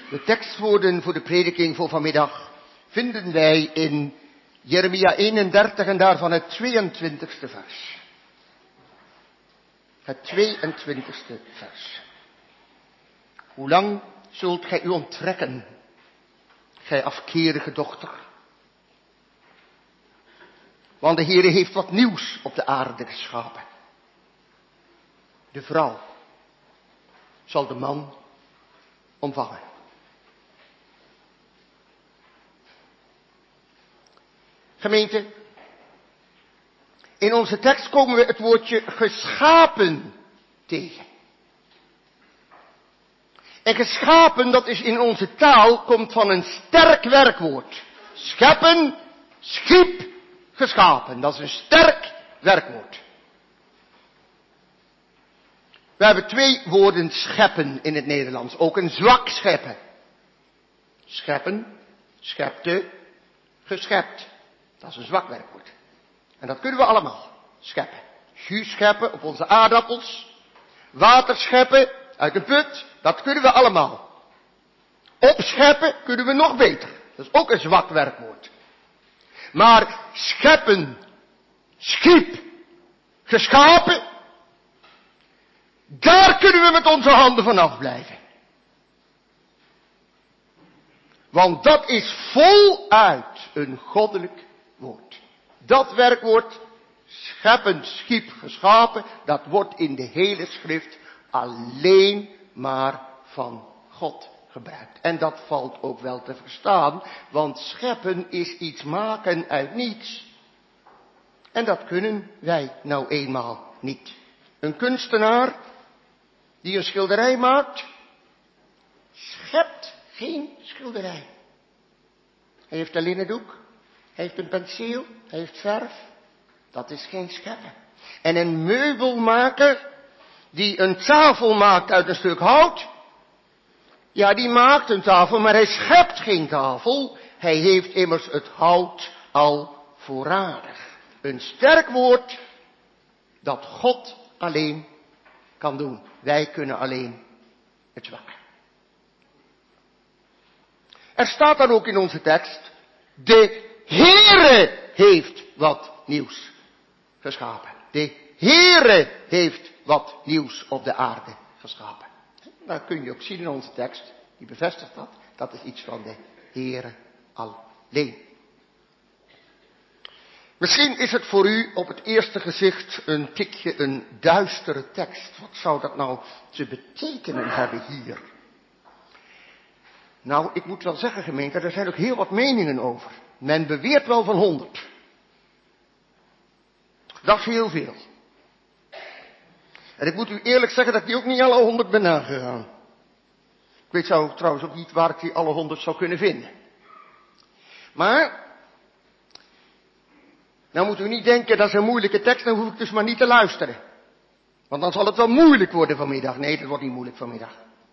De tekstwoorden voor de prediking voor vanmiddag vinden wij in Jeremia 31 en daarvan het 22e vers. Het 22e vers. Hoe lang zult gij u onttrekken, gij afkerige dochter? Want de Heere heeft wat nieuws op de aarde geschapen. De vrouw zal de man omvangen. Gemeente, in onze tekst komen we het woordje geschapen tegen. En geschapen, dat is in onze taal, komt van een sterk werkwoord. Scheppen, schiep, geschapen. Dat is een sterk werkwoord. We hebben twee woorden scheppen in het Nederlands. Ook een zwak scheppen. Scheppen, schepte, geschept. Dat is een zwak werkwoord. En dat kunnen we allemaal scheppen. Jus scheppen op onze aardappels. Water scheppen uit de put. Dat kunnen we allemaal. Opscheppen kunnen we nog beter. Dat is ook een zwak werkwoord. Maar scheppen, schiep, geschapen. Daar kunnen we met onze handen vanaf blijven. Want dat is voluit een goddelijk woord. Dat werkwoord, scheppen, schiep, geschapen, dat wordt in de hele schrift alleen maar van God gebruikt. En dat valt ook wel te verstaan, want scheppen is iets maken uit niets. En dat kunnen wij nou eenmaal niet. Een kunstenaar die een schilderij maakt, schept geen schilderij. Hij heeft een linnen doek, hij heeft een penseel, hij heeft verf. Dat is geen scheppen. En een meubelmaker die een tafel maakt uit een stuk hout, ja, die maakt een tafel, maar hij schept geen tafel. Hij heeft immers het hout al voorradig. Een sterk woord dat God alleen kan doen. Wij kunnen alleen het zwakke. Er staat dan ook in onze tekst, de Heere heeft wat nieuws geschapen. De Heere heeft wat nieuws op de aarde geschapen. Dat kun je ook zien in onze tekst, die bevestigt dat. Dat is iets van de Heere alleen. Misschien is het voor u op het eerste gezicht een tikje een duistere tekst. Wat zou dat nou te betekenen hebben hier? Nou, ik moet wel zeggen, gemeente, er zijn ook heel wat meningen over. Men beweert wel van 100. Dat is heel veel. En ik moet u eerlijk zeggen dat ik die ook niet alle 100 ben nagegaan. Ik weet trouwens ook niet waar ik die alle 100 zou kunnen vinden. Maar, nou moet u niet denken dat is een moeilijke tekst, dan hoef ik dus maar niet te luisteren. Want dan zal het wel moeilijk worden vanmiddag. Nee, dat wordt niet moeilijk vanmiddag.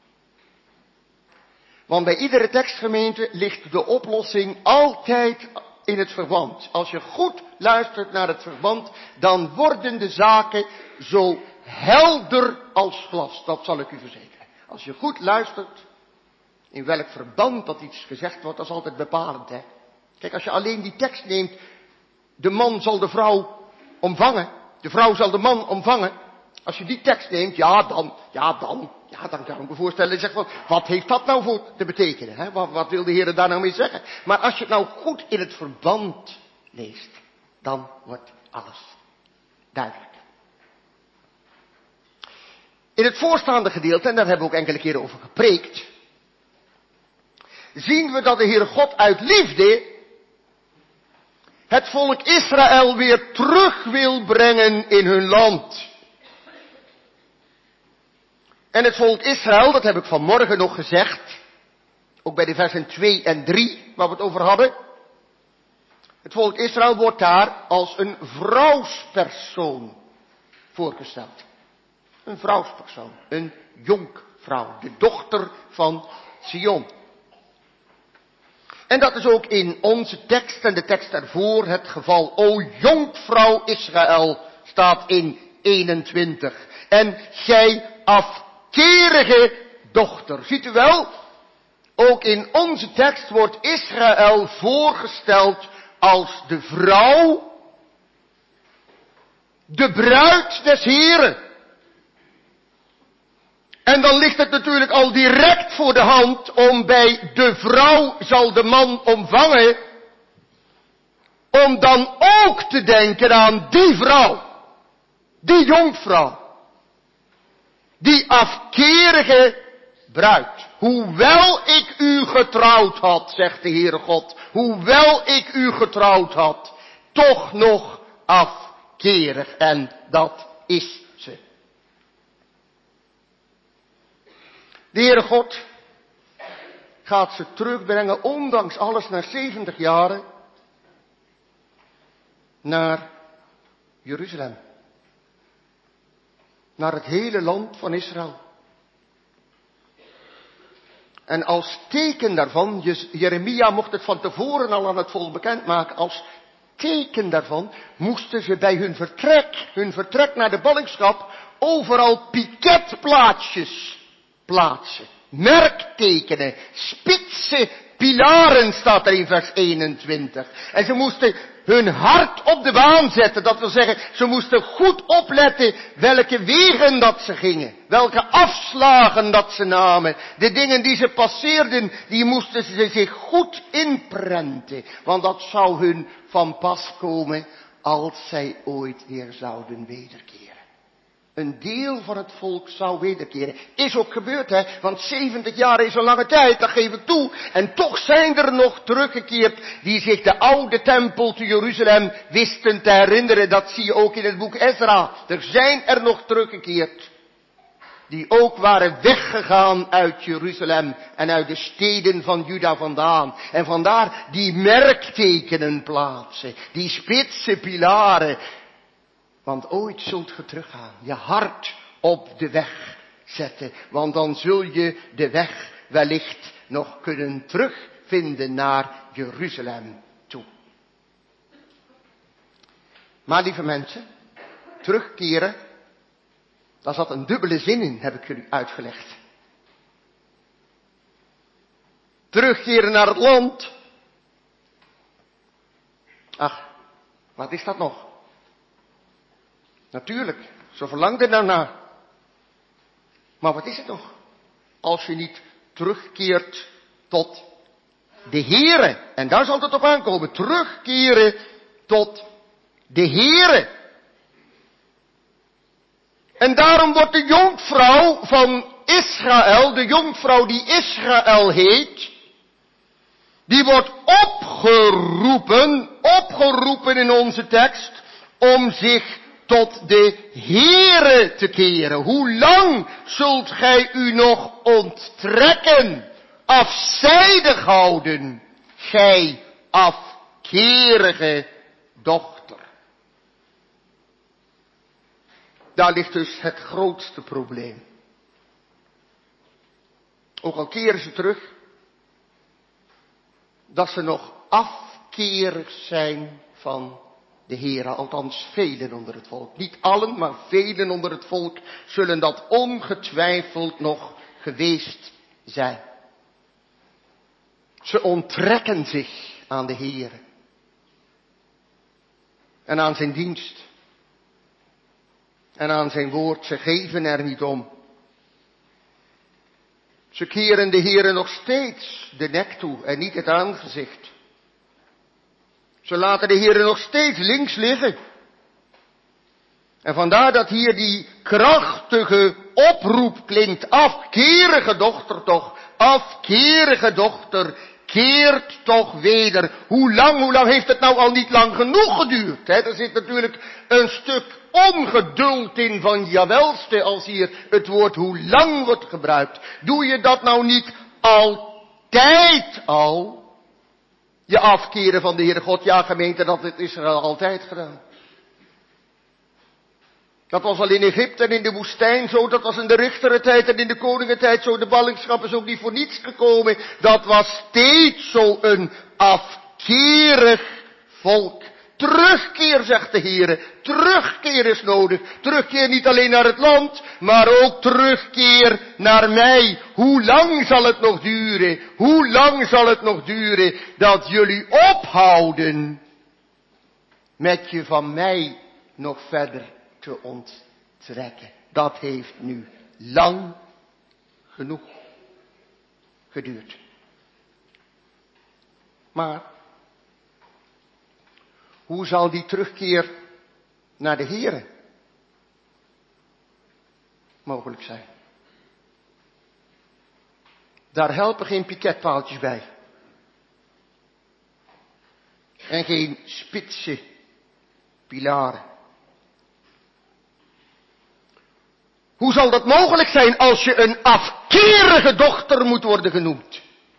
Want bij iedere tekstgemeente ligt de oplossing altijd in het verband. Als je goed luistert naar het verband, dan worden de zaken zo helder als glas. Dat zal ik u verzekeren. Als je goed luistert, in welk verband dat iets gezegd wordt, dat is altijd bepalend, hè. Kijk, als je alleen die tekst neemt, de man zal de vrouw omvangen, de vrouw zal de man omvangen. Als je die tekst neemt, dan kan ik me voorstellen, je zegt van, wat heeft dat nou voor te betekenen? Hè? Wat wil de Heer daar nou mee zeggen? Maar als je het nou goed in het verband leest, dan wordt alles duidelijk. In het voorstaande gedeelte, en daar hebben we ook enkele keren over gepreekt, zien we dat de Heere God uit liefde het volk Israël weer terug wil brengen in hun land. En het volk Israël, dat heb ik vanmorgen nog gezegd, ook bij de versen 2 en 3, waar we het over hadden. Het volk Israël wordt daar als een vrouwspersoon voorgesteld. Een vrouwspersoon, een jonkvrouw, de dochter van Sion. En dat is ook in onze tekst en de tekst ervoor het geval. O jonkvrouw Israël, staat in 21. En gij afkerige dochter. Ziet u wel? O ook in onze tekst wordt Israël voorgesteld als de vrouw, de bruid des Heren. En dan ligt het natuurlijk al direct voor de hand om bij de vrouw zal de man omvangen, om dan ook te denken aan die vrouw, die jonkvrouw, die afkerige bruid. Hoewel ik u getrouwd had, zegt de Heere God, hoewel ik u getrouwd had, toch nog afkerig. En dat is ze. De Heere God gaat ze terugbrengen, ondanks alles, na 70 jaren, naar Jeruzalem. Naar het hele land van Israël. En als teken daarvan, Jeremia mocht het van tevoren al aan het volk bekendmaken, als teken daarvan moesten ze bij hun vertrek naar de ballingschap, overal piketplaatsjes plaatsen. Merktekenen, spitse pilaren staat er in vers 21. En ze moesten hun hart op de baan zetten. Dat wil zeggen, ze moesten goed opletten welke wegen dat ze gingen. Welke afslagen dat ze namen. De dingen die ze passeerden, die moesten ze zich goed inprenten. Want dat zou hun van pas komen als zij ooit weer zouden wederkeren. Een deel van het volk zou wederkeren. Is ook gebeurd, hè. Want 70 jaar is een lange tijd, dat geef ik toe. En toch zijn er nog teruggekeerd die zich de oude tempel te Jeruzalem wisten te herinneren. Dat zie je ook in het boek Ezra. Er zijn er nog teruggekeerd. Die ook waren weggegaan uit Jeruzalem en uit de steden van Juda vandaan. En vandaar die merktekenen plaatsen. Die spitse pilaren. Want ooit zult ge teruggaan, je hart op de weg zetten. Want dan zul je de weg wellicht nog kunnen terugvinden naar Jeruzalem toe. Maar lieve mensen, terugkeren, daar zat een dubbele zin in, heb ik jullie uitgelegd. Terugkeren naar het land. Ach, wat is dat nog? Natuurlijk, ze verlangden daarna. Maar wat is het nog? Als je niet terugkeert tot de Heere. En daar zal het op aankomen. Terugkeren tot de Heere. En daarom wordt de jonkvrouw van Israël, de jonkvrouw die Israël heet, die wordt opgeroepen in onze tekst, om zich tot de Heere te keren. Hoe lang zult gij u nog onttrekken, afzijdig houden, gij afkerige dochter? Daar ligt dus het grootste probleem. Ook al keren ze terug, dat ze nog afkerig zijn van de Heere, althans velen onder het volk. Niet allen, maar velen onder het volk zullen dat ongetwijfeld nog geweest zijn. Ze onttrekken zich aan de Heere. En aan zijn dienst. En aan zijn woord. Ze geven er niet om. Ze keren de Heere nog steeds de nek toe en niet het aangezicht. Ze laten de Heere nog steeds links liggen. En vandaar dat hier die krachtige oproep klinkt. Afkerige dochter toch. Afkerige dochter. Keert toch weder. Hoe lang heeft het nou al niet lang genoeg geduurd? Hè? Er zit natuurlijk een stuk ongeduld in van jawelste als hier het woord hoe lang wordt gebruikt. Doe je dat nou niet altijd al? Je afkeren van de Heere God. Ja, gemeente, dat heeft Israël altijd gedaan. Dat was al in Egypte en in de woestijn zo, dat was in de richterentijd en in de koningentijd zo, de ballingschap is ook niet voor niets gekomen. Dat was steeds zo een afkerig volk Terugkeer, zegt de Heere. Terugkeer is nodig. Terugkeer niet alleen naar het land, maar ook terugkeer naar mij. Hoe lang zal het nog duren? Hoe lang zal het nog duren dat jullie ophouden met je van mij nog verder te onttrekken? Dat heeft nu lang genoeg geduurd. Maar hoe zal die terugkeer naar de Heere mogelijk zijn? Daar helpen geen piketpaaltjes bij. En geen spitse pilaren. Hoe zal dat mogelijk zijn als je een afkerige dochter moet worden genoemd?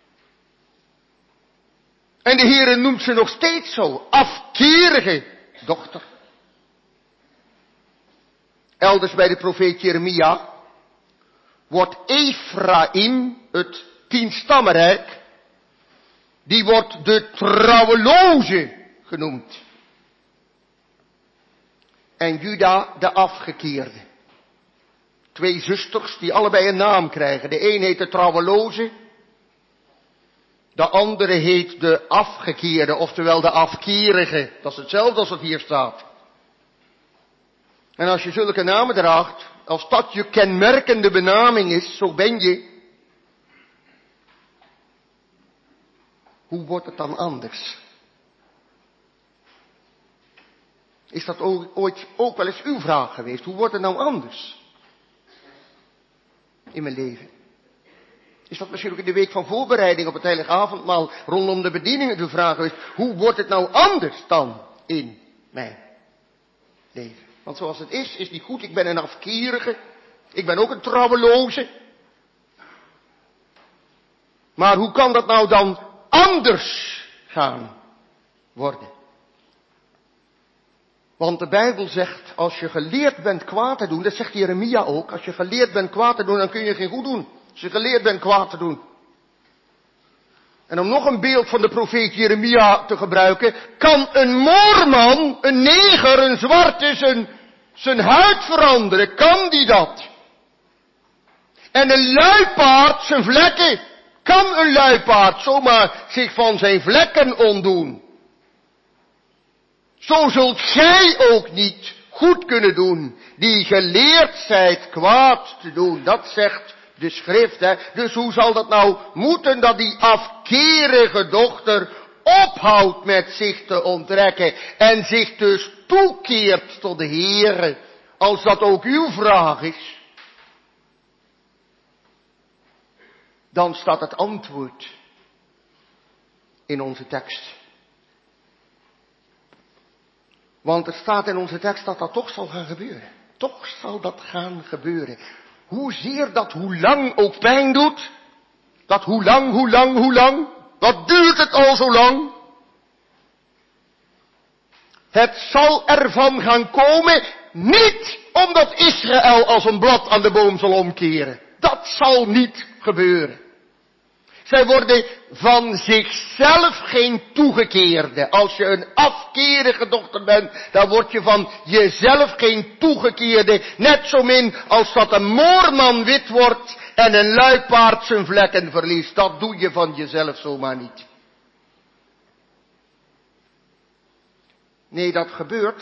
En de Heere noemt ze nog steeds zo. Afkerige dochter. Elders bij de profeet Jeremia wordt Ephraim, het 10-stammenrijk, die wordt de trouweloze genoemd. En Juda de afgekeerde. 2 zusters die allebei een naam krijgen. De een heet de trouweloze. De andere heet de afgekeerde, oftewel de afkerige. Dat is hetzelfde als het hier staat. En als je zulke namen draagt, als dat je kenmerkende benaming is, zo ben je. Hoe wordt het dan anders? Is dat ooit ook wel eens uw vraag geweest? Hoe wordt het nou anders in mijn leven? Is dat misschien ook in de week van voorbereiding op het heilige avondmaal rondom de bedieningen de vraag geweest? Hoe wordt het nou anders dan in mijn leven? Want zoals het is niet goed. Ik ben een afkerige. Ik ben ook een trouweloze. Maar hoe kan dat nou dan anders gaan worden? Want de Bijbel zegt, als je geleerd bent kwaad te doen, dat zegt Jeremia ook, als je geleerd bent kwaad te doen, dan kun je geen goed doen. Als je geleerd bent kwaad te doen. En om nog een beeld van de profeet Jeremia te gebruiken, kan een moorman, een neger, een zwarte, zijn huid veranderen? Kan die dat? En een luipaard zijn vlekken? Kan een luipaard zomaar zich van zijn vlekken ontdoen? Zo zult gij ook niet goed kunnen doen, die geleerd zijt kwaad te doen. Dat zegt de schrift, hè. Dus hoe zal dat nou moeten dat die afkerige dochter ophoudt met zich te onttrekken en zich dus toekeert tot de Heere, als dat ook uw vraag is? Dan staat het antwoord in onze tekst. Want er staat in onze tekst dat dat toch zal gaan gebeuren. Toch zal dat gaan gebeuren. Hoezeer dat hoe lang ook pijn doet. Dat hoe lang. Wat duurt het al zo lang? Het zal ervan gaan komen, niet omdat Israël als een blad aan de boom zal omkeren. Dat zal niet gebeuren. Zij worden van zichzelf geen toegekeerde. Als je een afkerige dochter bent, dan word je van jezelf geen toegekeerde. Net zo min als dat een moorman wit wordt en een luipaard zijn vlekken verliest. Dat doe je van jezelf zomaar niet. Nee, dat gebeurt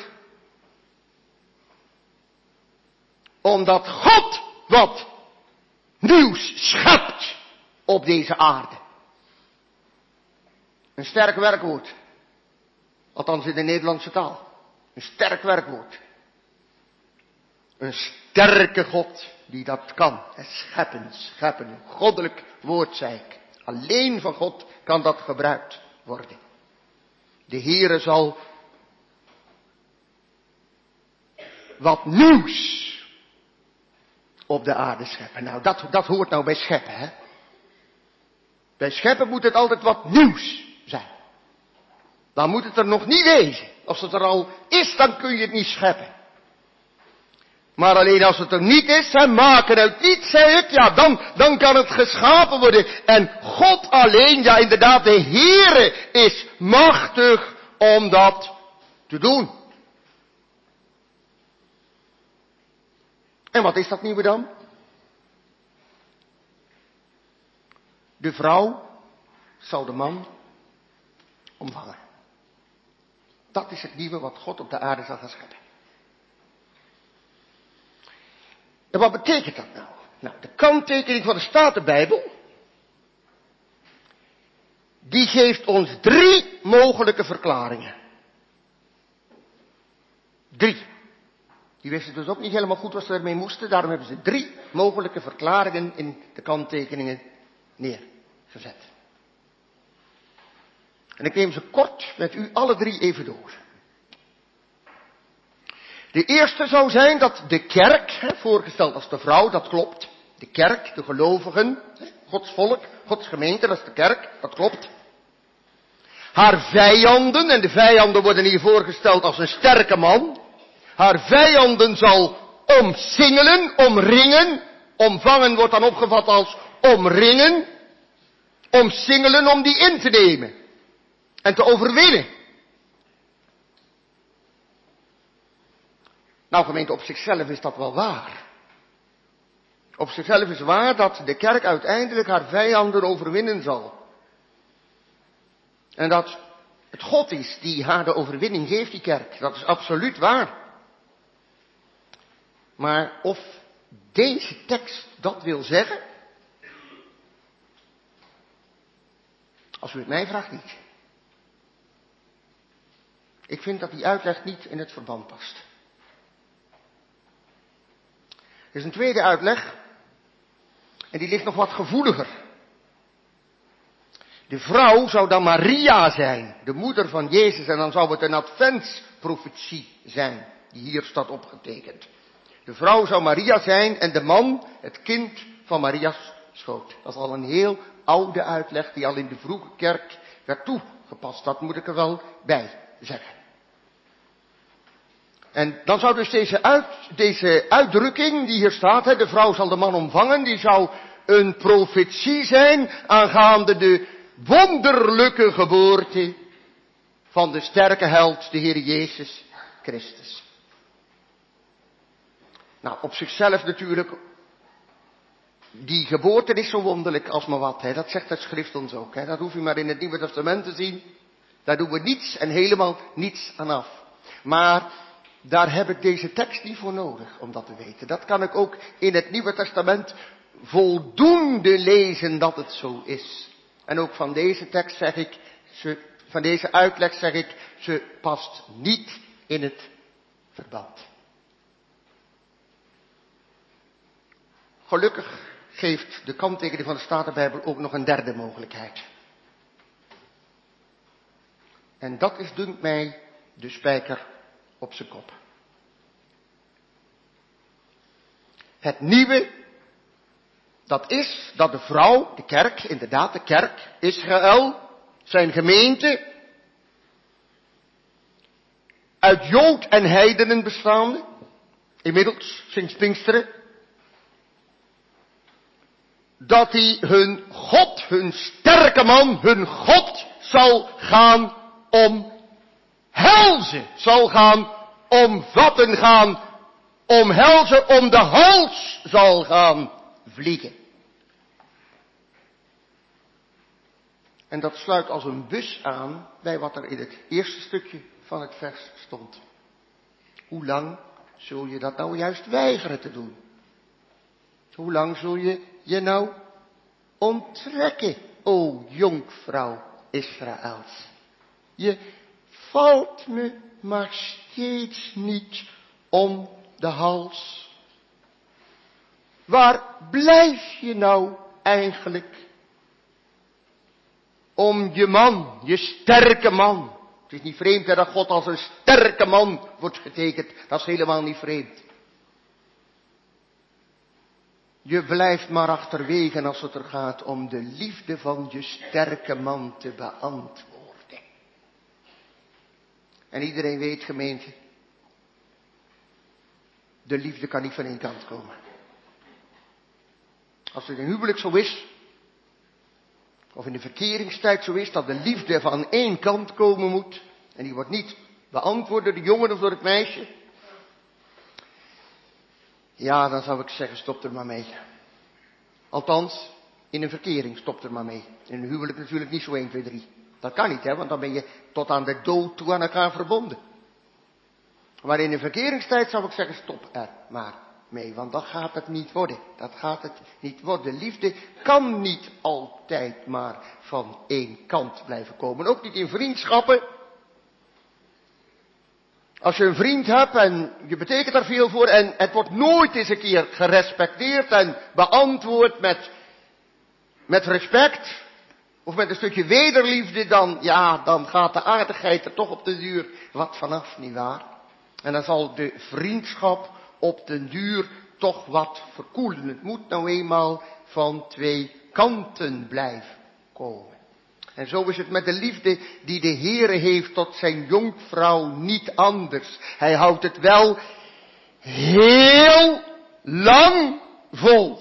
omdat God wat nieuws schept op deze aarde. Een sterk werkwoord. Althans in de Nederlandse taal. Een sterk werkwoord. Een sterke God die dat kan. Scheppen. Een goddelijk woord, zei ik. Alleen van God kan dat gebruikt worden. De Heere zal wat nieuws op de aarde scheppen. Nou, dat hoort nou bij scheppen, hè. Bij scheppen moet het altijd wat nieuws zijn. Dan moet het er nog niet wezen. Als het er al is, dan kun je het niet scheppen. Maar alleen als het er niet is, maken uit niets, zei ik, ja, dan kan het geschapen worden. En God alleen, ja inderdaad, de Heere is machtig om dat te te doen. En wat is dat nieuwe dan? De vrouw zal de man omvangen. Dat is het nieuwe wat God op de aarde zal gaan scheppen. En wat betekent dat nou? Nou, de kanttekening van de Statenbijbel, die geeft ons 3 mogelijke verklaringen. 3. Die wisten dus ook niet helemaal goed wat ze ermee moesten. Daarom hebben ze 3 mogelijke verklaringen in de kanttekeningen neergezet. En ik neem ze kort met u alle 3 even door. De eerste zou zijn dat de kerk, voorgesteld als de vrouw, dat klopt. De kerk, de gelovigen, Gods volk, Gods gemeente, dat is de kerk, dat klopt. Haar vijanden, en de vijanden worden hier voorgesteld als een sterke man. Haar vijanden zal omsingelen, omringen. Omvangen wordt dan opgevat als omringen. Omsingelen om die in te nemen. En te overwinnen. Nou gemeente, op zichzelf is dat wel waar. Op zichzelf is waar dat de kerk uiteindelijk haar vijanden overwinnen zal. En dat het God is die haar de overwinning geeft, die kerk. Dat is absoluut waar. Maar of deze tekst dat wil zeggen, als u het mij vraagt, niet. Ik vind dat die uitleg niet in het verband past. Er is een tweede uitleg, en die ligt nog wat gevoeliger. De vrouw zou dan Maria zijn, de moeder van Jezus, en dan zou het een adventsprofetie zijn, die hier staat opgetekend. De vrouw zou Maria zijn en de man het kind van Maria's schoot. Dat is al een heel oude uitleg die al in de vroege kerk werd toegepast. Dat moet ik er wel bij zeggen. En dan zou dus deze uitdrukking die hier staat, de vrouw zal de man omvangen, die zou een profetie zijn aangaande de wonderlijke geboorte van de sterke held, de Heer Jezus Christus. Nou, op zichzelf natuurlijk, die geboorte is zo wonderlijk als maar wat. Dat zegt het schrift ons ook. Dat hoef je maar in het Nieuwe Testament te zien. Daar doen we niets en helemaal niets aan af. Maar daar heb ik deze tekst niet voor nodig om dat te weten. Dat kan ik ook in het Nieuwe Testament voldoende lezen dat het zo is. En ook van deze tekst zeg ik, van deze uitleg zeg ik, ze past niet in het verband. Gelukkig geeft de kanttekening van de Statenbijbel ook nog een derde mogelijkheid. En dat is, dunkt mij, de spijker op zijn kop. Het nieuwe, dat is dat de vrouw, de kerk, inderdaad de kerk, Israël, zijn gemeente, uit Jood en heidenen bestaande, inmiddels sinds Pinksteren, dat die hun God, hun sterke man, hun God zal gaan omhelzen, zal gaan omvatten, gaan omhelzen, om de hals zal gaan vliegen. En dat sluit als een bus aan bij wat er in het eerste stukje van het vers stond. Hoe lang zul je dat nou juist weigeren te doen? Hoe lang zul je je nou onttrekken, o jonkvrouw Israëls? Je valt me maar steeds niet om de hals. Waar blijf je nou eigenlijk? Om je man, je sterke man. Het is niet vreemd dat God als een sterke man wordt getekend. Dat is helemaal niet vreemd. Je blijft maar achterwege als het er gaat om de liefde van je sterke man te beantwoorden. En iedereen weet, gemeente, de liefde kan niet van één kant komen. Als het in huwelijk zo is, of in de verkeringstijd zo is, dat de liefde van één kant komen moet, en die wordt niet beantwoord door de jongen of door het meisje? Ja, dan zou ik zeggen, stop er maar mee. Althans, in een verkering, stop er maar mee. In een huwelijk natuurlijk niet zo 1, 2, 3. Dat kan niet, hè, want dan ben je tot aan de dood toe aan elkaar verbonden. Maar in een verkeringstijd zou ik zeggen, stop er maar mee, want dat gaat het niet worden. Dat gaat het niet worden. Liefde kan niet altijd maar van één kant blijven komen. Ook niet in vriendschappen. Als je een vriend hebt en je betekent daar veel voor en het wordt nooit eens een keer gerespecteerd en beantwoord met respect of met een stukje wederliefde, dan gaat de aardigheid er toch op de duur wat vanaf, nietwaar? En dan zal de vriendschap op den duur toch wat verkoelen. Het moet nou eenmaal van 2 kanten blijven komen. En zo is het met de liefde die de Heere heeft tot zijn jonkvrouw niet anders. Hij houdt het wel heel lang vol.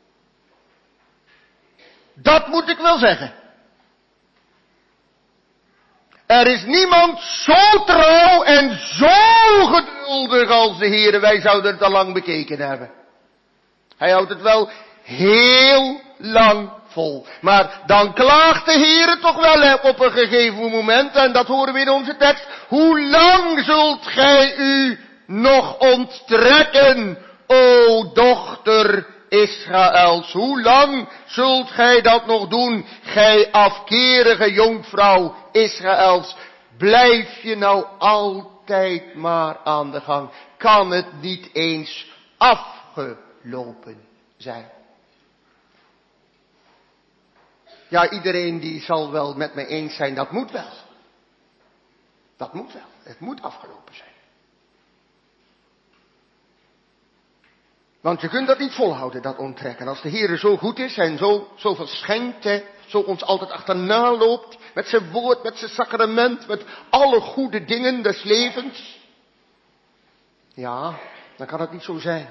Dat moet ik wel zeggen. Er is niemand zo trouw en zo geduldig als de Heere. Wij zouden het al lang bekeken hebben. Hij houdt het wel heel lang vol. Maar dan klaagt de Heere toch wel op een gegeven moment. En dat horen we in onze tekst. Hoe lang zult gij u nog onttrekken, o dochter Israëls? Hoe lang zult gij dat nog doen, gij afkerige jonkvrouw Israëls? Blijf je nou altijd maar aan de gang? Kan het niet eens afgelopen zijn? Ja, iedereen die zal wel met me eens zijn, dat moet wel. Dat moet wel. Het moet afgelopen zijn. Want je kunt dat niet volhouden, dat onttrekken. Als de Heer zo goed is en zoveel schenkt, zo ons altijd achterna loopt, met zijn woord, met zijn sacrament, met alle goede dingen des levens. Ja, dan kan het niet zo zijn.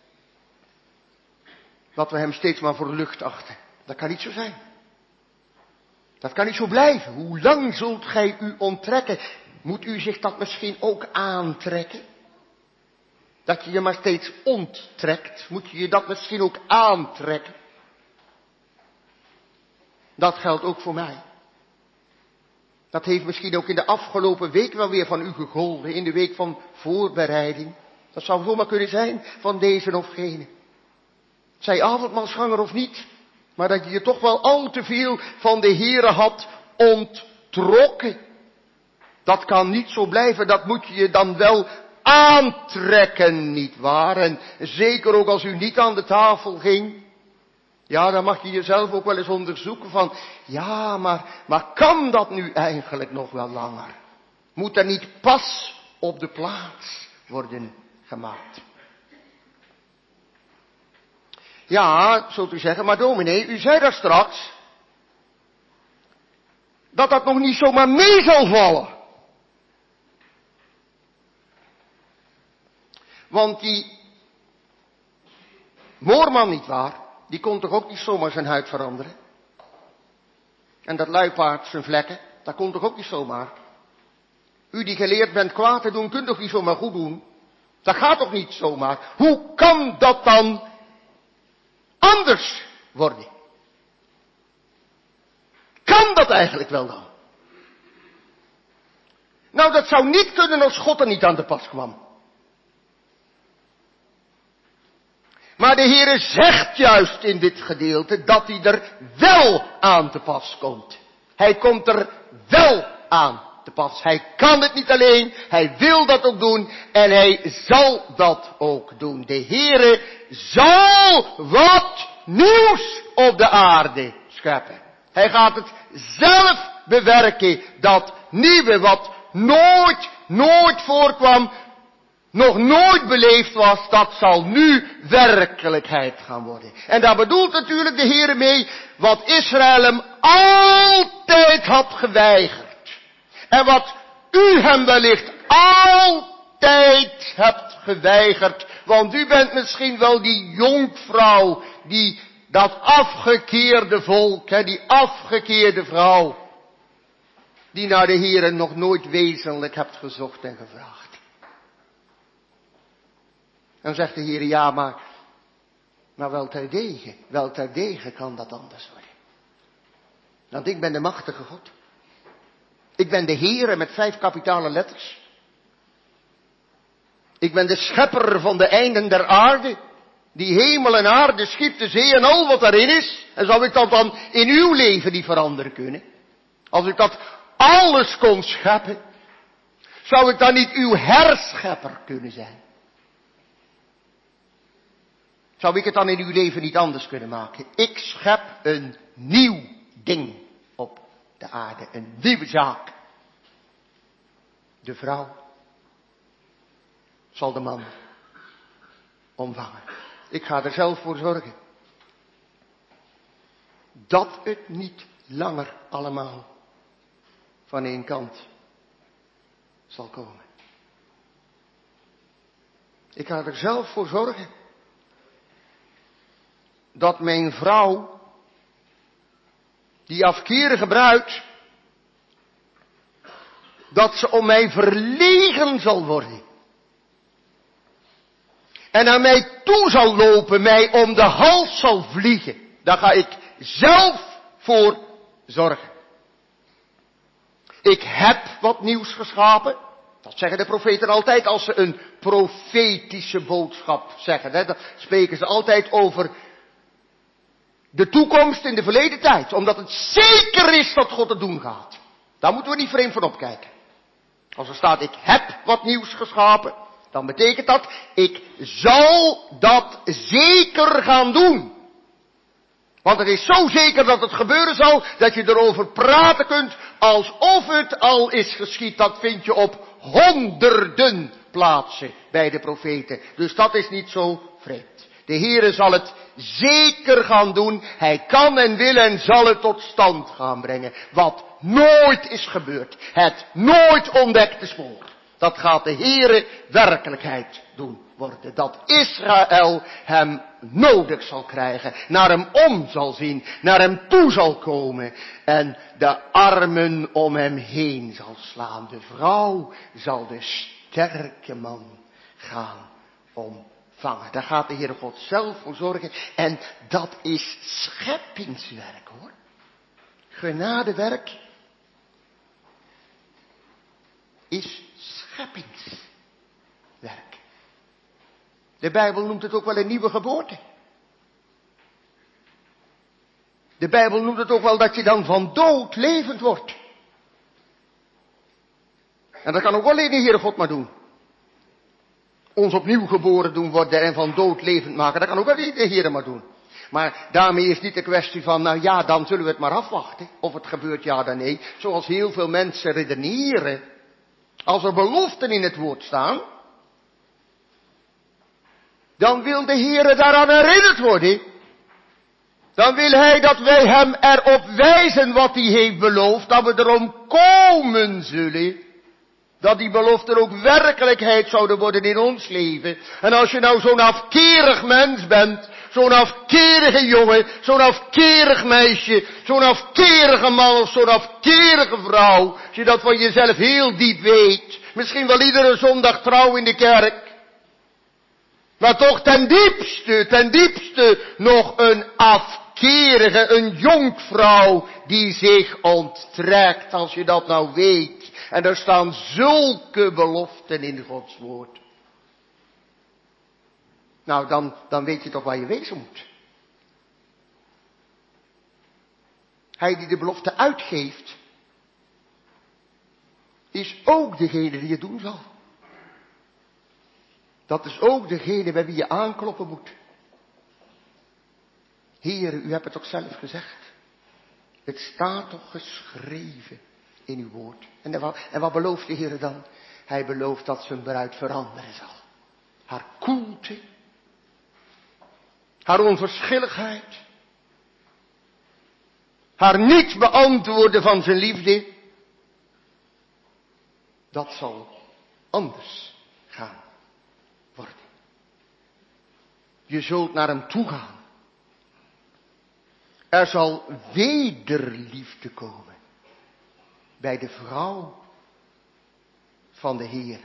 Dat we hem steeds maar voor lucht achten. Dat kan niet zo zijn. Dat kan niet zo blijven. Hoe lang zult gij u onttrekken? Moet u zich dat misschien ook aantrekken? Dat je je maar steeds onttrekt. Moet je je dat misschien ook aantrekken? Dat geldt ook voor mij. Dat heeft misschien ook in de afgelopen week wel weer van u gegolden. In de week van voorbereiding. Dat zou zomaar kunnen zijn van deze of gene. Zij avondmaalsganger of niet. Maar dat je je toch wel al te veel van de Heere had onttrokken. Dat kan niet zo blijven. Dat moet je je dan wel aantrekken, nietwaar? En zeker ook als u niet aan de tafel ging. Ja, dan mag je jezelf ook wel eens onderzoeken van, ja, maar kan dat nu eigenlijk nog wel langer? Moet er niet pas op de plaats worden gemaakt? Ja, zult u zeggen, maar dominee, u zei daar straks dat dat nog niet zomaar mee zal vallen. Want die moorman, nietwaar, die kon toch ook niet zomaar zijn huid veranderen? En dat luipaard zijn vlekken, dat kon toch ook niet zomaar? U die geleerd bent kwaad te doen, kunt toch niet zomaar goed doen? Dat gaat toch niet zomaar? Hoe kan dat dan anders worden? Kan dat eigenlijk wel dan? Nou, dat zou niet kunnen als God er niet aan de pas kwam. Maar de Heere zegt juist in dit gedeelte dat hij er wel aan te pas komt. Hij komt er wel aan te pas. Hij kan het niet alleen, hij wil dat ook doen en hij zal dat ook doen. De Heere zal wat nieuws op de aarde scheppen. Hij gaat het zelf bewerken, dat nieuwe wat nooit voorkwam, nog nooit beleefd was, dat zal nu werkelijkheid gaan worden. En daar bedoelt natuurlijk de Heere mee wat Israël hem altijd had geweigerd. En wat u hem wellicht altijd hebt geweigerd. Want u bent misschien wel die jonkvrouw, dat afgekeerde volk, die afgekeerde vrouw. die naar de Heere nog nooit wezenlijk hebt gezocht en gevraagd. Dan zegt de Heere, ja, maar wel terdege kan dat anders worden. Want ik ben de machtige God. Ik ben de Heere met 5 kapitale letters. Ik ben de schepper van de einden der aarde. Die hemel en aarde schiep, de zee en al wat daarin is. En zou ik dat dan in uw leven niet veranderen kunnen? Als ik dat alles kon scheppen, zou ik dan niet uw herschepper kunnen zijn? Zou ik het dan in uw leven niet anders kunnen maken? Ik schep een nieuw ding op de aarde. Een nieuwe zaak. De vrouw zal de man omvangen. Ik ga er zelf voor zorgen. Dat het niet langer allemaal van één kant zal komen. Ik ga er zelf voor zorgen dat mijn vrouw, die afkerige bruid, dat ze om mij verlegen zal worden. En naar mij toe zal lopen, mij om de hals zal vliegen. Daar ga ik zelf voor zorgen. Ik heb wat nieuws geschapen. Dat zeggen de profeten altijd als ze een profetische boodschap zeggen. Dan spreken ze altijd over de toekomst in de verleden tijd. Omdat het zeker is dat God het doen gaat. Daar moeten we niet vreemd van opkijken. Als er staat, ik heb wat nieuws geschapen, dan betekent dat, ik zal dat zeker gaan doen. Want het is zo zeker dat het gebeuren zal, dat je erover praten kunt, alsof het al is geschied. Dat vind je op honderden plaatsen bij de profeten. Dus dat is niet zo vreemd. De Heere zal het zeker gaan doen. Hij kan en wil en zal het tot stand gaan brengen. Wat nooit is gebeurd. Het nooit ontdekte spoor. Dat gaat de Heere werkelijkheid doen worden. Dat Israël hem nodig zal krijgen. Naar hem om zal zien. Naar hem toe zal komen. En de armen om hem heen zal slaan. De vrouw zal de sterke man gaan omvangen. Daar gaat de Heere God zelf voor zorgen. En dat is scheppingswerk, hoor. Genadewerk is scheppingswerk. De Bijbel noemt het ook wel een nieuwe geboorte. De Bijbel noemt het ook wel dat je dan van dood levend wordt. En dat kan ook alleen de Heere God maar doen. Ons opnieuw geboren doen worden en van dood levend maken. Dat kan ook alleen de Heere maar doen. Maar daarmee is niet de kwestie van, nou ja, dan zullen we het maar afwachten. Of het gebeurt ja dan nee. Zoals heel veel mensen redeneren. Als er beloften in het woord staan, dan wil de Heere daaraan herinnerd worden. Dan wil Hij dat wij Hem erop wijzen wat Hij heeft beloofd. Dat we erom komen zullen. Dat die beloften ook werkelijkheid zouden worden in ons leven. En als je nou zo'n afkerig mens bent, zo'n afkerige jongen, zo'n afkerig meisje, zo'n afkerige man of zo'n afkerige vrouw, als je dat van jezelf heel diep weet, misschien wel iedere zondag trouw in de kerk, maar toch ten diepste nog een afkerige, een jonkvrouw die zich onttrekt, als je dat nou weet. En er staan zulke beloften in Gods woord. Nou, dan weet je toch waar je wezen moet. Hij die de belofte uitgeeft, is ook degene die het doen zal. Dat is ook degene bij wie je aankloppen moet. Heere, u hebt het toch zelf gezegd. Het staat toch geschreven in uw woord. En wat belooft de Heere dan? Hij belooft dat zijn bruid veranderen zal. Haar koelte. Haar onverschilligheid. Haar niet beantwoorden van zijn liefde. Dat zal anders gaan worden. Je zult naar hem toe gaan. Er zal wederliefde komen. bij de vrouw van de Heer.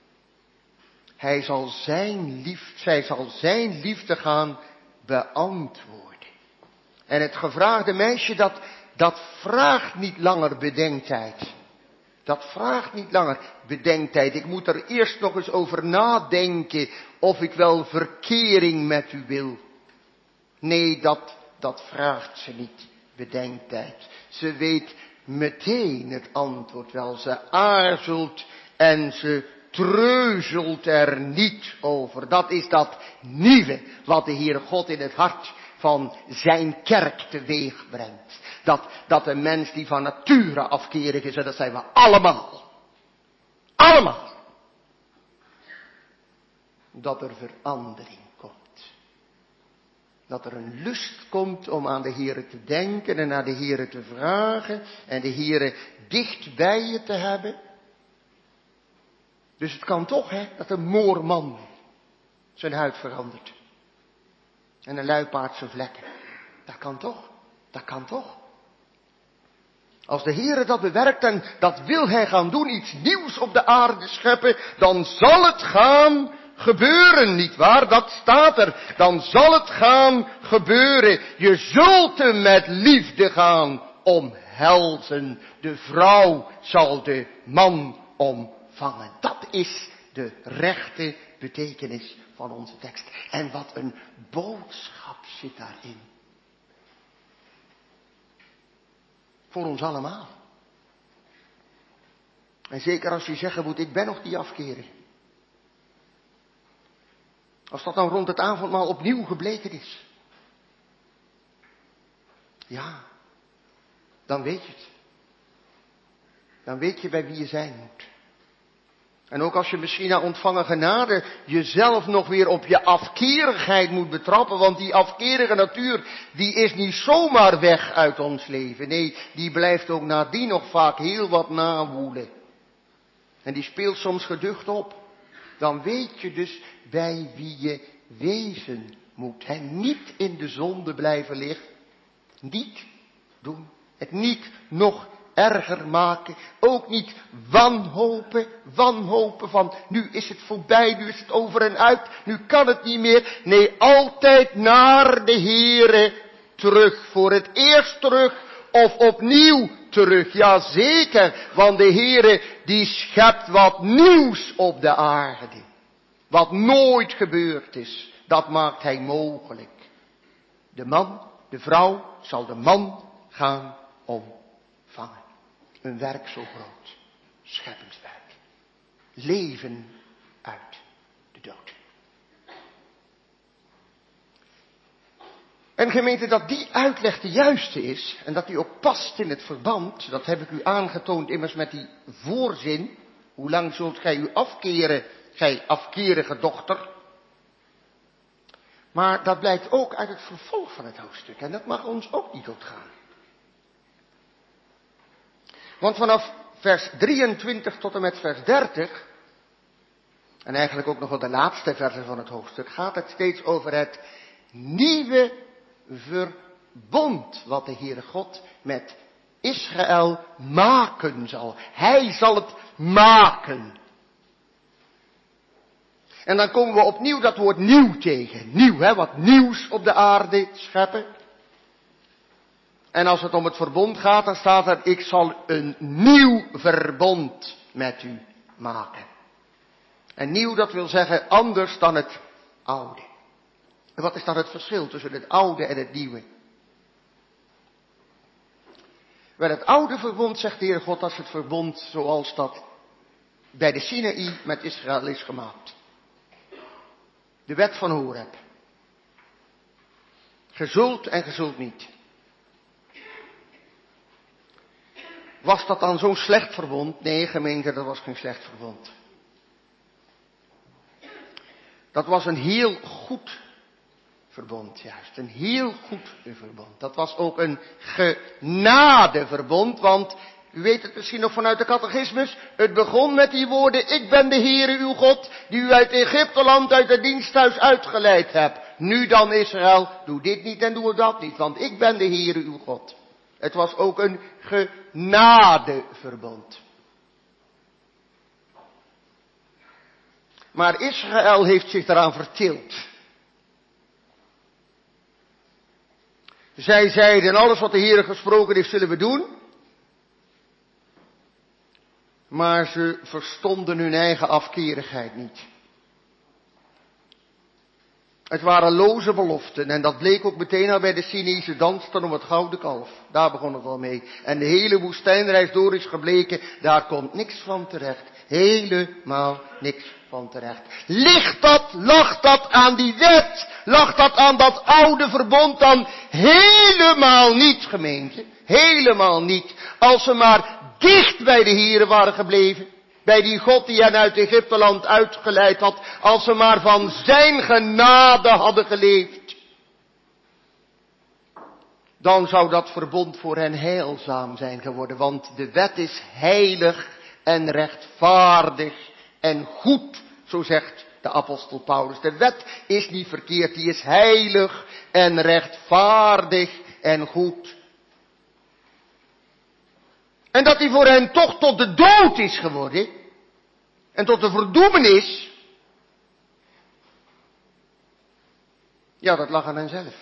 Zij zal zijn liefde gaan beantwoorden. En het gevraagde meisje, dat vraagt niet langer bedenktijd. Dat vraagt niet langer bedenktijd. Ik moet er eerst nog eens over nadenken of ik wel verkering met u wil. Nee, dat vraagt ze niet, bedenktijd. Ze weet meteen het antwoord wel. Ze aarzelt en ze treuzelt er niet over. Dat is dat nieuwe wat de Heere God in het hart van zijn kerk teweeg brengt. Dat een mens die van nature afkerig is, en dat zijn we allemaal. Allemaal. Dat er verandering komt. Dat er een lust komt om aan de Heere te denken en naar de Heere te vragen. En de Heere dicht bij je te hebben. Dus het kan toch, dat een moorman zijn huid verandert. En een luipaard zijn vlekken. Dat kan toch? Dat kan toch? Als de Heere dat bewerkt en dat wil hij gaan doen, iets nieuws op de aarde scheppen, dan zal het gaan gebeuren, nietwaar? Dat staat er. Dan zal het gaan gebeuren. Je zult hem met liefde gaan omhelzen. De vrouw zal de man omvangen. Dat is de rechte betekenis van onze tekst. En wat een boodschap zit daarin. Voor ons allemaal. En zeker als je zeggen moet, ik ben nog die afkeren. Als dat dan rond het avondmaal opnieuw gebleken is. Ja, dan weet je het. Dan weet je bij wie je zijn moet. En ook als je misschien na ontvangen genade jezelf nog weer op je afkerigheid moet betrappen. Want die afkerige natuur, die is niet zomaar weg uit ons leven. Nee, die blijft ook nadien nog vaak heel wat nawoelen. En die speelt soms geducht op. Dan weet je dus bij wie je wezen moet. En niet in de zonde blijven liggen. Niet doen. Het niet nog erger maken. Ook niet wanhopen. Wanhopen van nu is het voorbij, nu is het over en uit. Nu kan het niet meer. Nee, altijd naar de Heere terug. Voor het eerst terug of opnieuw terug. Jazeker, want de Heere die schept wat nieuws op de aarde. Wat nooit gebeurd is, dat maakt hij mogelijk. De man, de vrouw zal de man gaan omvangen. Een werk zo groot. Scheppingswerk. Leven uit de dood. En gemeente, dat die uitleg de juiste is, en dat die ook past in het verband, dat heb ik u aangetoond immers met die voorzin. Hoe lang zult gij u afkeren, gij afkerige dochter? Maar dat blijkt ook uit het vervolg van het hoofdstuk, en dat mag ons ook niet ontgaan. Want vanaf vers 23 tot en met vers 30, en eigenlijk ook nog wel de laatste versen van het hoofdstuk, gaat het steeds over het nieuwe verbond wat de Heere God met Israël maken zal. Hij zal het maken. En dan komen we opnieuw dat woord nieuw tegen. Nieuw, wat nieuws op de aarde scheppen. En als het om het verbond gaat, dan staat er, ik zal een nieuw verbond met u maken. En nieuw, dat wil zeggen anders dan het oude. En wat is dan het verschil tussen het oude en het nieuwe? Wel, het oude verbond, zegt de Heere God, dat is het verbond zoals dat bij de Sinaï met Israël is gemaakt. De wet van Horeb. Ge zult en ge zult niet. Was dat dan zo'n slecht verbond? Nee, gemeente, dat was geen slecht verbond. Dat was een heel goed verbond, juist. Een heel goed verbond. Dat was ook een genadeverbond, want u weet het misschien nog vanuit de catechismus. Het begon met die woorden, ik ben de Heere uw God, die u uit Egypteland, uit het diensthuis uitgeleid hebt. Nu dan Israël, doe dit niet en doe dat niet, want ik ben de Heere uw God. Het was ook een genadeverbond. Maar Israël heeft zich daaraan verteeld. Zij zeiden, alles wat de Heer gesproken heeft, zullen we doen. Maar ze verstonden hun eigen afkerigheid niet. Het waren loze beloften en dat bleek ook meteen al bij de Chinese dansten om het gouden kalf. Daar begon het al mee. En de hele woestijnreis door is gebleken, daar komt niks van terecht. Helemaal niks van terecht. Lag dat aan die wet? Lag dat aan dat oude verbond dan? Helemaal niet, gemeente. Helemaal niet. Als ze maar dicht bij de Here waren gebleven. Bij die God die hen uit Egypteland uitgeleid had. Als ze maar van zijn genade hadden geleefd. Dan zou dat verbond voor hen heilzaam zijn geworden. Want de wet is heilig en rechtvaardig en goed. Zo zegt de apostel Paulus. De wet is niet verkeerd. Die is heilig en rechtvaardig en goed. En dat die voor hen toch tot de dood is geworden. En tot de verdoemenis. Ja, dat lag aan hen zelf.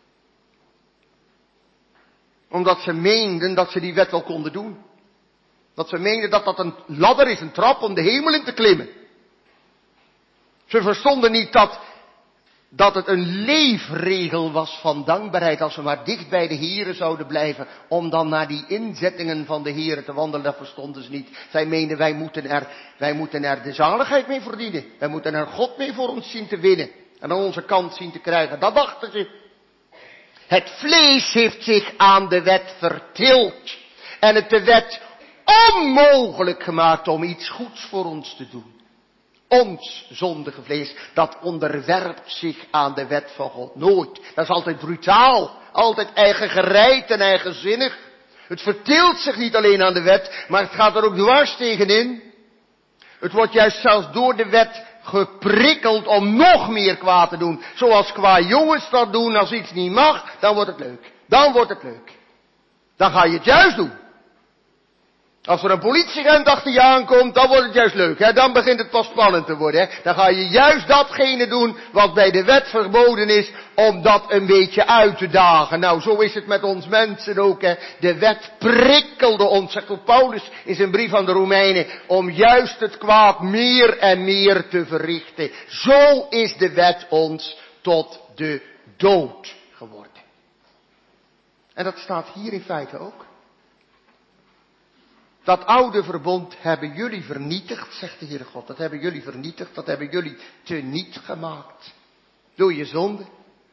Omdat ze meenden dat ze die wet wel konden doen. Dat ze meenden dat dat een ladder is, een trap om de hemel in te klimmen. Ze verstonden niet dat het een leefregel was van dankbaarheid als we maar dicht bij de Here zouden blijven. Om dan naar die inzettingen van de Here te wandelen, dat verstonden ze niet. Zij meenden wij moeten er de zaligheid mee verdienen. Wij moeten er God mee voor ons zien te winnen. En aan onze kant zien te krijgen. Dat dachten ze. Het vlees heeft zich aan de wet vertild. En het de wet onmogelijk gemaakt om iets goeds voor ons te doen. Ons zondige vlees, dat onderwerpt zich aan de wet van God. Nooit. Dat is altijd brutaal. Altijd eigengereid en eigenzinnig. Het verteelt zich niet alleen aan de wet, maar het gaat er ook dwars tegenin. Het wordt juist zelfs door de wet geprikkeld om nog meer kwaad te doen. Zoals qua jongens dat doen, als iets niet mag, dan wordt het leuk. Dan wordt het leuk. Dan ga je het juist doen. Als er een politieagent achter je aankomt, dan wordt het juist leuk. Hè? Dan begint het pas spannend te worden. Hè? Dan ga je juist datgene doen wat bij de wet verboden is, om dat een beetje uit te dagen. Nou, zo is het met ons mensen ook. Hè? De wet prikkelde ons, zegt ook Paulus in zijn brief aan de Romeinen, om juist het kwaad meer en meer te verrichten. Zo is de wet ons tot de dood geworden. En dat staat hier in feite ook. Dat oude verbond hebben jullie vernietigd, zegt de Heere God. Dat hebben jullie vernietigd, dat hebben jullie teniet gemaakt. Door je zonde.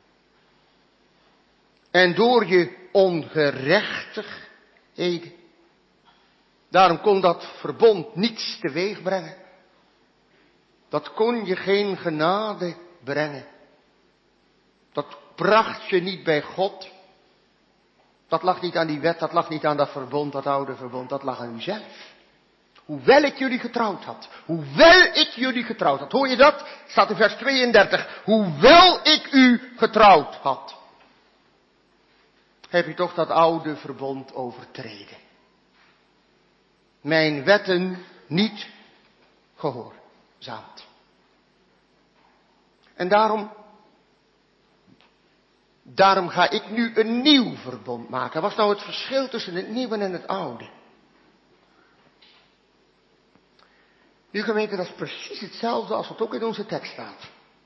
En door je ongerechtigheden. Daarom kon dat verbond niets teweeg brengen. Dat kon je geen genade brengen. Dat bracht je niet bij God. Dat lag niet aan die wet, dat lag niet aan dat verbond, dat oude verbond, dat lag aan uzelf. Hoewel ik jullie getrouwd had. Hoewel ik jullie getrouwd had. Hoor je dat? Staat in vers 32. Hoewel ik u getrouwd had. Heb je toch dat oude verbond overtreden. Mijn wetten niet gehoorzaamd. En daarom ga ik nu een nieuw verbond maken. Wat is nou het verschil tussen het nieuwe en het oude? Nu gemeente, dat is precies hetzelfde als wat ook in onze tekst staat.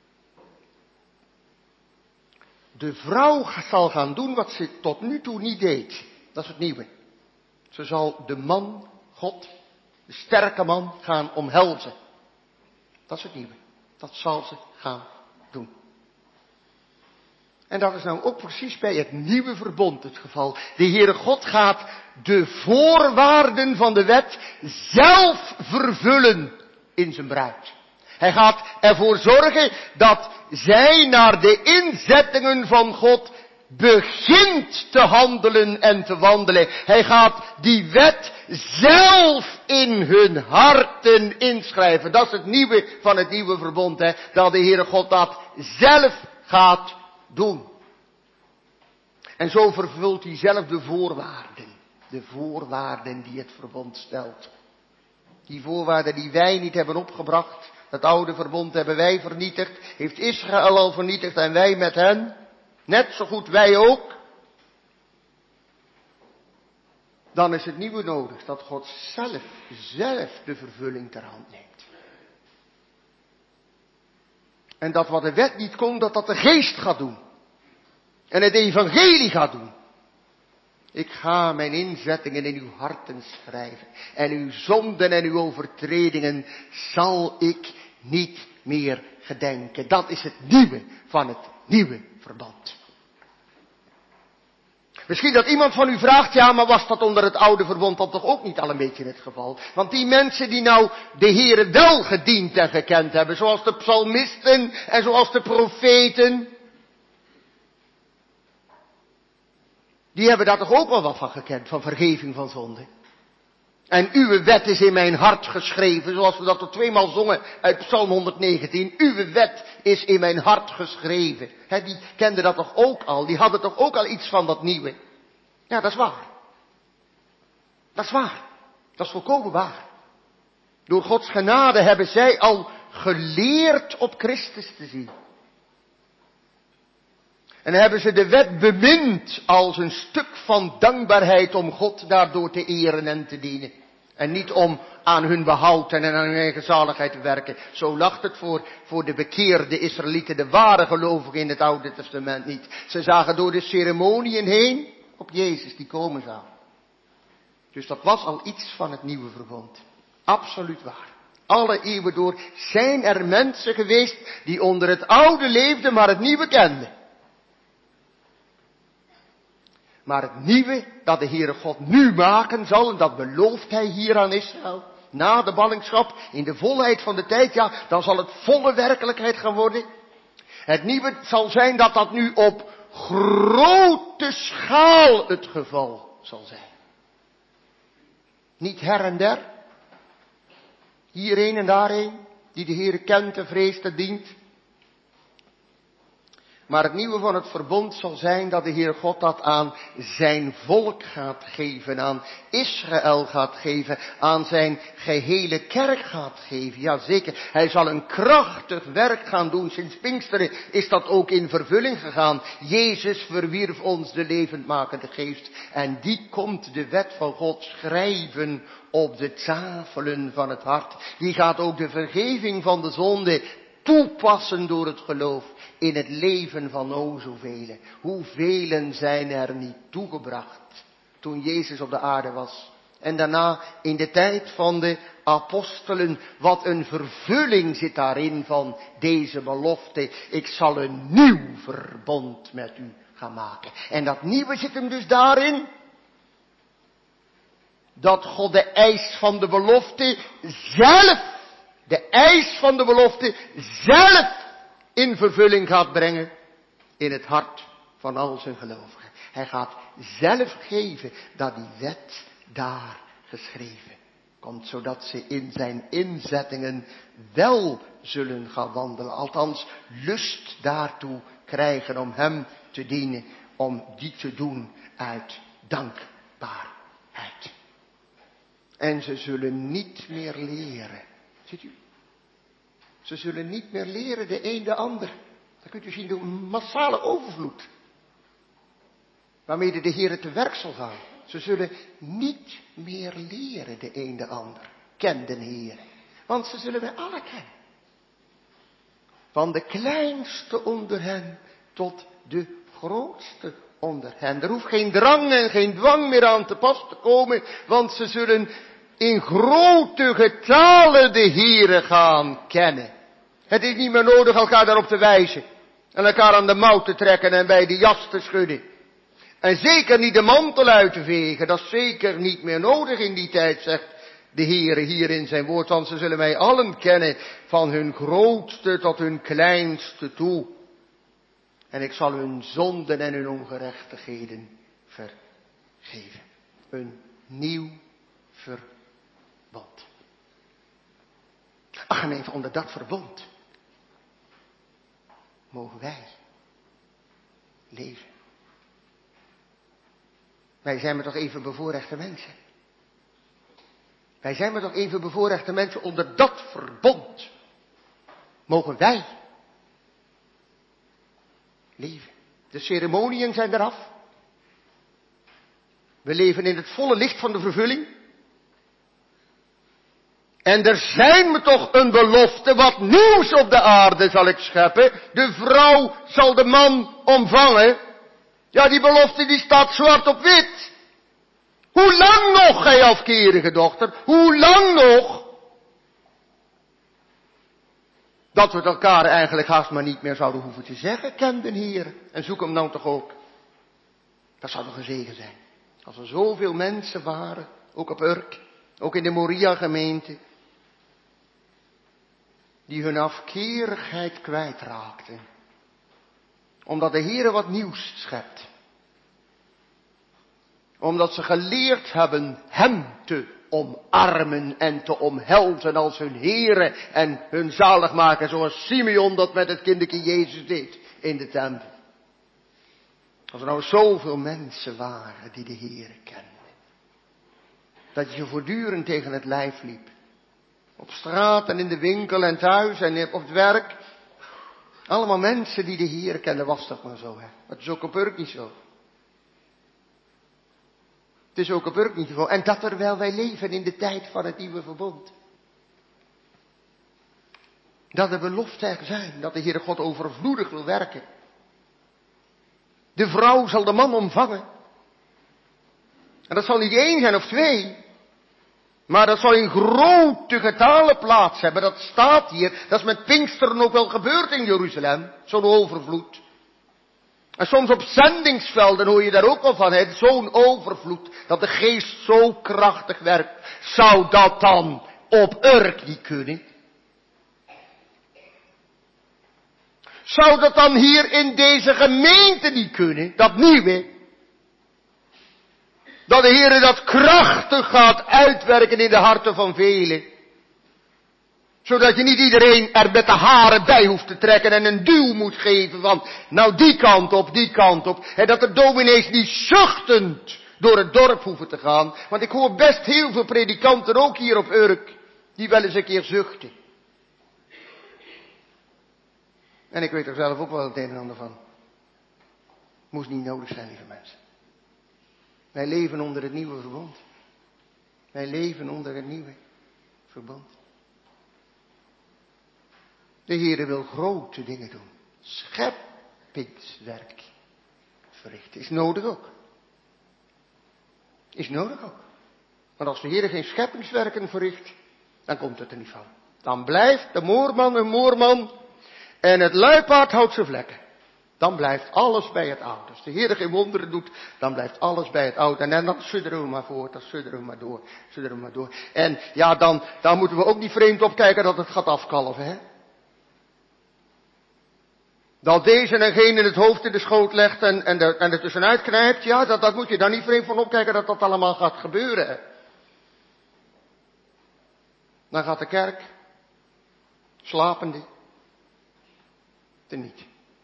De vrouw zal gaan doen wat ze tot nu toe niet deed. Dat is het nieuwe. Ze zal de man, God, de sterke man, gaan omhelzen. Dat is het nieuwe. Dat zal ze gaan doen. En dat is nou ook precies bij het nieuwe verbond het geval. De Heere God gaat de voorwaarden van de wet zelf vervullen in zijn bruid. Hij gaat ervoor zorgen dat zij naar de inzettingen van God begint te handelen en te wandelen. Hij gaat die wet zelf in hun harten inschrijven. Dat is het nieuwe van het nieuwe verbond. Dat de Heere God dat zelf gaat doen. En zo vervult hij zelf de voorwaarden. De voorwaarden die het verbond stelt. Die voorwaarden die wij niet hebben opgebracht. Het oude verbond hebben wij vernietigd. Heeft Israël al vernietigd en wij met hen. Net zo goed wij ook. Dan is het nieuwe nodig dat God zelf de vervulling ter hand neemt. En dat wat de wet niet kon, dat de geest gaat doen. En het evangelie gaat doen. Ik ga mijn inzettingen in uw harten schrijven. En uw zonden en uw overtredingen zal ik niet meer gedenken. Dat is het nieuwe van het nieuwe verbond. Misschien dat iemand van u vraagt, ja, maar was dat onder het oude verbond dan toch ook niet al een beetje het geval? Want die mensen die nou de Heere wel gediend en gekend hebben, zoals de psalmisten en zoals de profeten, die hebben daar toch ook wel wat van gekend, van vergeving van zonde. En uw wet is in mijn hart geschreven, zoals we dat er tweemaal zongen uit Psalm 119. Uw wet is in mijn hart geschreven. Die kenden dat toch ook al, die hadden toch ook al iets van dat nieuwe. Ja, dat is waar. Dat is waar. Dat is volkomen waar. Door Gods genade hebben zij al geleerd op Christus te zien. En hebben ze de wet bemind als een stuk van dankbaarheid om God daardoor te eren en te dienen. En niet om aan hun behoud en aan hun eigen zaligheid te werken. Zo lag het voor de bekeerde Israëlieten, de ware gelovigen in het Oude Testament niet. Ze zagen door de ceremoniën heen op Jezus die komen zou. Dus dat was al iets van het nieuwe verbond. Absoluut waar. Alle eeuwen door zijn er mensen geweest die onder het oude leefden, maar het nieuwe kenden. Maar het nieuwe dat de Heere God nu maken zal, en dat belooft hij hier aan Israël, na de ballingschap, in de volheid van de tijd, ja, dan zal het volle werkelijkheid gaan worden. Het nieuwe zal zijn dat dat nu op grote schaal het geval zal zijn. Niet her en der, hierheen en daarheen, die de Heere kent en vreest en dient. Maar het nieuwe van het verbond zal zijn dat de Heer God dat aan zijn volk gaat geven, aan Israël gaat geven, aan zijn gehele kerk gaat geven. Ja, zeker. Hij zal een krachtig werk gaan doen. Sinds Pinksteren is dat ook in vervulling gegaan. Jezus verwierf ons de levendmakende geest. En die komt de wet van God schrijven op de tafelen van het hart. Die gaat ook de vergeving van de zonde toepassen door het geloof in het leven van o zoveel. Hoeveel zijn er niet toegebracht toen Jezus op de aarde was. En daarna in de tijd van de apostelen. Wat een vervulling zit daarin van deze belofte. Ik zal een nieuw verbond met u gaan maken. En dat nieuwe zit hem dus daarin. Dat God de eis van de belofte zelf. De eis van de belofte zelf in vervulling gaat brengen in het hart van al zijn gelovigen. Hij gaat zelf geven dat die wet daar geschreven komt, zodat ze in zijn inzettingen wel zullen gaan wandelen. Althans, lust daartoe krijgen om hem te dienen, om die te doen uit dankbaarheid. En ze zullen niet meer leren. Ziet u? Ze zullen niet meer leren de een de ander. Dan kunt u zien de massale overvloed. Waarmee de Heer te werk zal gaan. Ze zullen niet meer leren de een de ander. Ken de Heer. Want ze zullen mij alle kennen. Van de kleinste onder hen tot de grootste onder hen. Er hoeft geen drang en geen dwang meer aan te pas te komen. Want ze zullen in grote getalen de Heere gaan kennen. Het is niet meer nodig elkaar daarop te wijzen. En elkaar aan de mouw te trekken en bij de jas te schudden. En zeker niet de mantel uit te vegen. Dat is zeker niet meer nodig in die tijd, zegt de Heere hier in zijn woord. Want ze zullen mij allen kennen, van hun grootste tot hun kleinste toe. En ik zal hun zonden en hun ongerechtigheden vergeven. Een nieuw verbond. Ach, gemeente, onder dat verbond mogen wij leven. Wij zijn maar toch even bevoorrechte mensen. Wij zijn maar toch even bevoorrechte mensen onder dat verbond. Mogen wij leven. De ceremoniën zijn eraf. We leven in het volle licht van de vervulling. En er zijn me toch een belofte, wat nieuws op de aarde zal ik scheppen. De vrouw zal de man omvangen. Ja, die belofte die staat zwart op wit. Hoe lang nog, gij afkerige dochter? Hoe lang nog? Dat we het elkaar eigenlijk haast maar niet meer zouden hoeven te zeggen. Ken de Heer en zoek hem dan toch ook. Dat zou toch een zegen zijn. Als er zoveel mensen waren, ook op Urk, ook in de Moria gemeente, die hun afkerigheid kwijtraakten. Omdat de Heer wat nieuws schept. Omdat ze geleerd hebben hem te omarmen en te omhelzen als hun Heere en hun zaligmaker, zoals Simeon dat met het kindertje Jezus deed in de tempel. Als er nou zoveel mensen waren die de Heere kenden. Dat je voortdurend tegen het lijf liep. Op straat en in de winkel en thuis en op het werk. Allemaal mensen die de Heere kenden, was toch maar zo, hè. Het is ook op Urk niet zo. Het is ook op Urk niet zo. En dat terwijl wij leven in de tijd van het nieuwe verbond. Dat de belofte er zijn, dat de Heere God overvloedig wil werken. De vrouw zal de man omvangen. En dat zal niet één zijn of twee. Maar dat zal in grote getalen plaats hebben. Dat staat hier. Dat is met Pinksteren ook wel gebeurd in Jeruzalem. Zo'n overvloed. En soms op zendingsvelden hoor je daar ook wel van. Zo'n overvloed. Dat de geest zo krachtig werkt. Zou dat dan op Urk niet kunnen? Zou dat dan hier in deze gemeente niet kunnen? Dat nieuwe. Dat de Heer dat krachtig gaat uitwerken in de harten van velen. Zodat je niet iedereen er met de haren bij hoeft te trekken en een duw moet geven van, nou die kant op, die kant op. En dat de dominees niet zuchtend door het dorp hoeven te gaan. Want ik hoor best heel veel predikanten, ook hier op Urk, die wel eens een keer zuchten. En ik weet er zelf ook wel het een en ander van. Moest niet nodig zijn, lieve mensen. Wij leven onder het nieuwe verbond. Wij leven onder het nieuwe verbond. De Heere wil grote dingen doen. Scheppingswerk verrichten. Is nodig ook. Is nodig ook. Want als de Heere geen scheppingswerken verricht, dan komt het er niet van. Dan blijft de moorman een moorman en het luipaard houdt zijn vlekken. Dan blijft alles bij het oude. Als de Heer geen wonderen doet, dan blijft alles bij het oude. En dan sudderen we maar voort, dan sudderen we maar door, sudderen we maar door. En ja, dan moeten we ook niet vreemd opkijken dat het gaat afkalven, hè. Dat deze en gene het hoofd in de schoot legt en er tussenuit knijpt, ja, dat moet je dan niet vreemd van opkijken dat dat allemaal gaat gebeuren, hè. Dan gaat de kerk, slapende, teniet.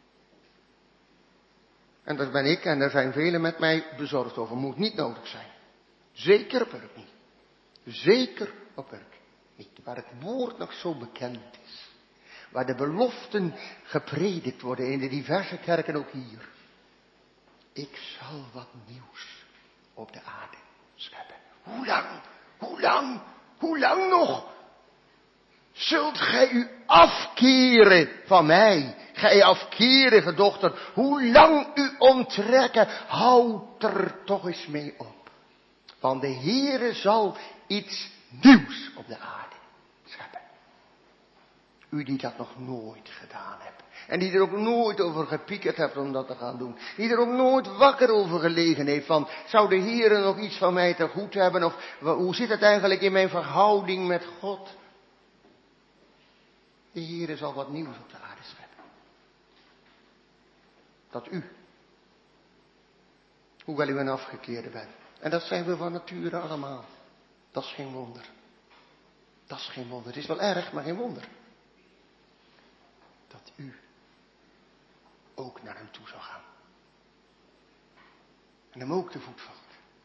En daar ben ik en daar zijn velen met mij bezorgd over. Moet niet nodig zijn. Zeker op Urk niet. Zeker op Urk niet. Waar het woord nog zo bekend is. Waar de beloften gepredikt worden in de diverse kerken ook hier. Ik zal wat nieuws op de aarde scheppen. Hoe lang nog? Zult gij u afkeren van mij, gij afkerige dochter, hoe lang u onttrekken, houd er toch eens mee op. Want de Heere zal iets nieuws op de aarde scheppen. U die dat nog nooit gedaan hebt. En die er ook nooit over gepiekerd hebt om dat te gaan doen. Die er ook nooit wakker over gelegen heeft van, zou de Heere nog iets van mij te goed hebben? Of hoe zit het eigenlijk in mijn verhouding met God? De Heere zal wat nieuws op de aarde scheppen. Dat u, hoewel u een afgekeerde bent. En dat zijn we van nature allemaal. Dat is geen wonder. Dat is geen wonder. Het is wel erg, maar geen wonder. Dat u ook naar hem toe zal gaan. En hem ook de voet valt.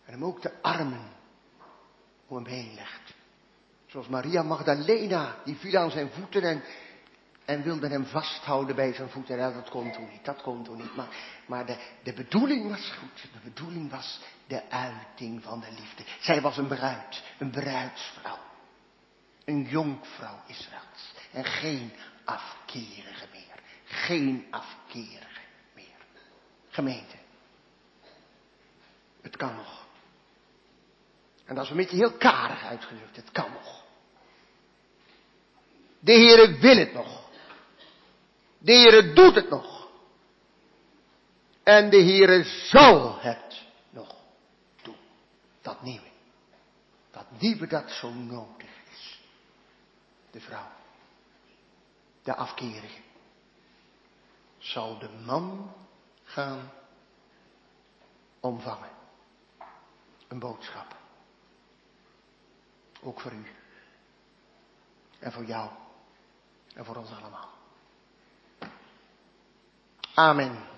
En hem ook de armen om hem heen legt. Zoals Maria Magdalena, die viel aan zijn voeten en wilde hem vasthouden bij zijn voeten. Ja, dat kon toen niet. Maar de bedoeling was goed. De bedoeling was de uiting van de liefde. Zij was een bruidsvrouw. Een jonkvrouw Israëls. En geen afkerige meer. Geen afkerige meer. Gemeente. Het kan nog. En dat is een beetje heel karig uitgedrukt. Het kan nog. De Heere wil het nog. De Heere doet het nog. En de Heere zal het nog doen. Dat nieuwe. Dat nieuwe dat zo nodig is. De vrouw. De afkerige. Zal de man gaan omvangen. Een boodschap. Ook voor u. En voor jou. En voor ons allemaal. Amen.